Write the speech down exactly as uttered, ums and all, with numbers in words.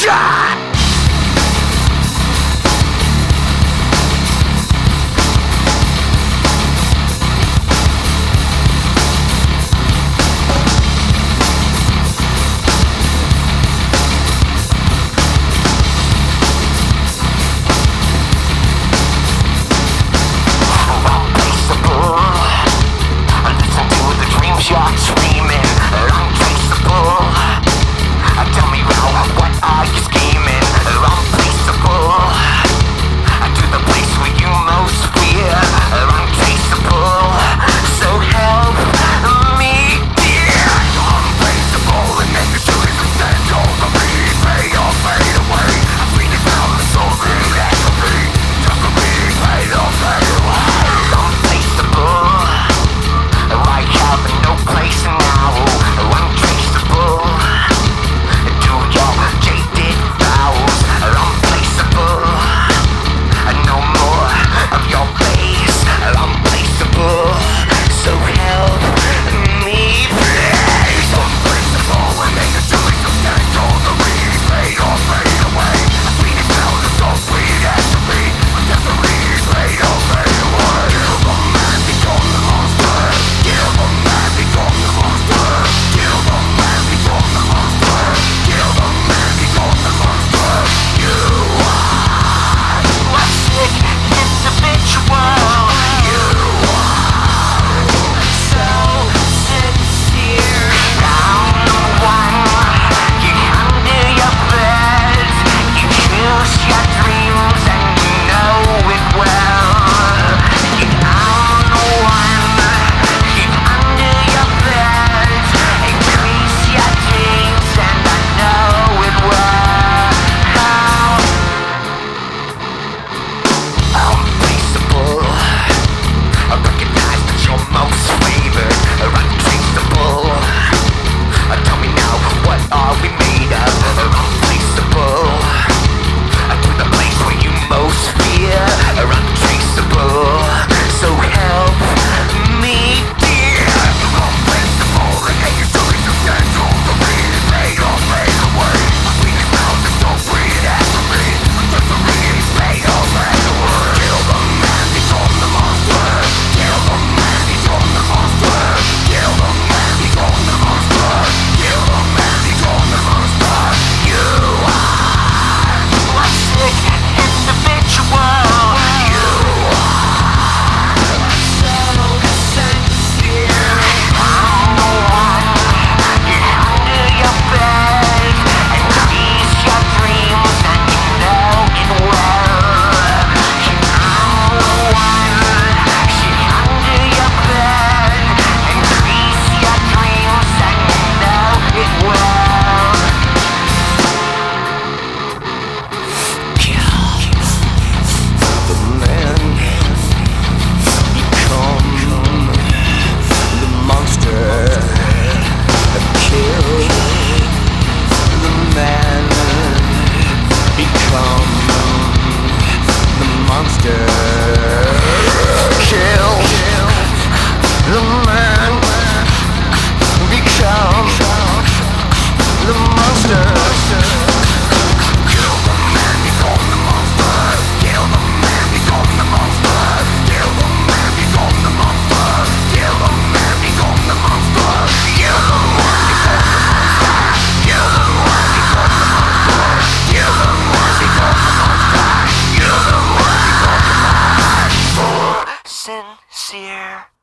destruction. You're dreaming, untraceable. Tell me now, what are you scheming? Untraceable. To the place where you most fear, untraceable. So help me, dear. Untraceable, and then the truth is essential to me. Fade or fade away. I'm feeling down the soul, really that's for me. Just for me, fade or fade away. Untraceable. I have no place now, untraceable. To your jaded vows, unplaceable. No more of your face, unplaceable. So help me, please. Unplaceable, and make a choice of schedule to leave. Fade or fade away. I see it now, it's so sweet as to be. I'm just a leave, fade or fade away. Kill the man, become the monster. Kill the man, become the monster. Kill the man, become the monster. Kill the man, become the monster. You are a sick individual. You are so sincere. I'm the one you under your bed. You choose your dreams and you know it well. I'm the one you under your bed. Increase your dreams and I know it well. Untraceable. I recognize that you're most favored. Untraceable. Tell me now, what are we made of? Untraceable. To the place where you most fear. Untraceable. So help me, dear. Untraceable. And hate your stories are central to me. Fade or fade away. My sweetest mouth is so sweet as to me. Just a read, fade or fade away. Kill the man, become the monster. Kill the man, become the monster. Kill the man, become the monster. Kill the man, become the monster. You are a sick individual. You are so sincere. I'm the one you under your bed. Increase your dreams and you know it well. I'm the one you under your bed. Increase your dreams and you know it well. Kill the man, become the monster. Kill the man, become the monster. Kill the man, become the monster. Kill the man, become the monster. Kill the man, become the monster. Kill the man, become the monster. Kill the man, become the monster. Kill the man, become the monster. Kill the man, become the monster. Kill the man, become the monster. Kill the man, become the monster. Sincere.